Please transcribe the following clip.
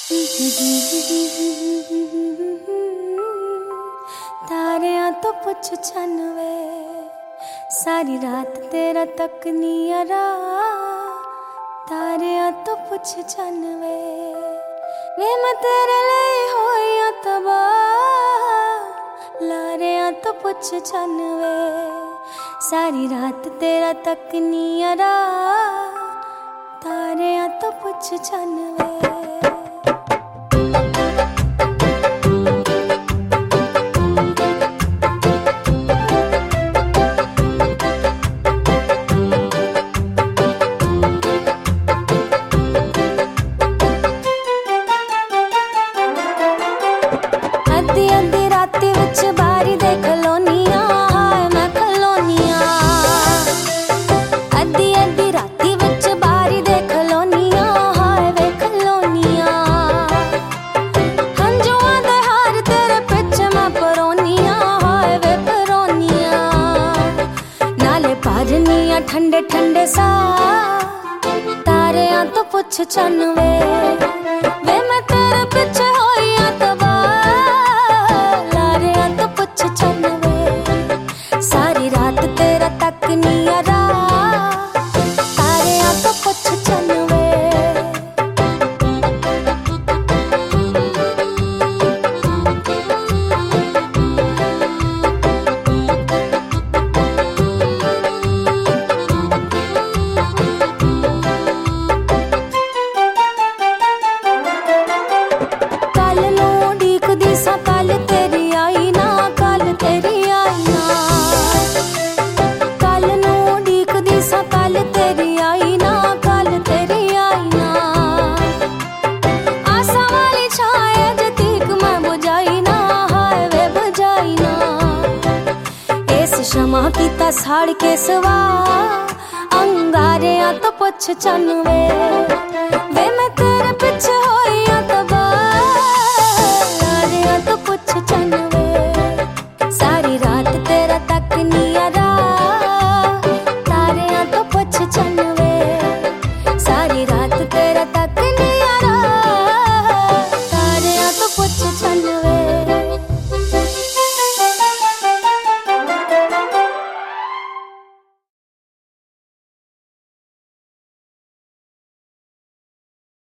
तारियां तो पुछ छनवे, सारी रात तेरा तक नियरा। तारियां तो पुछ छनवे, वे मैं तेरे लिए होया तबाह। लारियां तो पुछ छनवे, सारी रात तेरा तक नियरा। तारियां तो पुछ छनवे। अद्धी राती विच बारी दे खलोनिया, हाय मैं खलोनिया। अद्धी राती विच बारी दे खलोनिया, हाय वे खलोनिया। हंजुआं दे हार तेरे पिछ मैं परोनिया, हाय वे परोनिया। नाले पारनिया ठंडे ठंडे सा, तारियां तो पुछ छनवे, वे मैं तेरे पिछ होइया तबाह। लारियां तो पुछ छनवे, सारी रात तेरा तक नियरा। तारियां तो पुछ छनवे। कल तेरी आई ना, कल तेरी आई ना। कल नू उड़ीकदी सा, कल तेरी आई ना, कल तेरी आई ना। आसा वाली छाए अज तीक मैं बुझाई ना, हाय वे बुझाई ना। इस शमा कीता साड़ के सवा, अंगारियां तो पुछ छनवे, वे मैं तेरे पिछ हो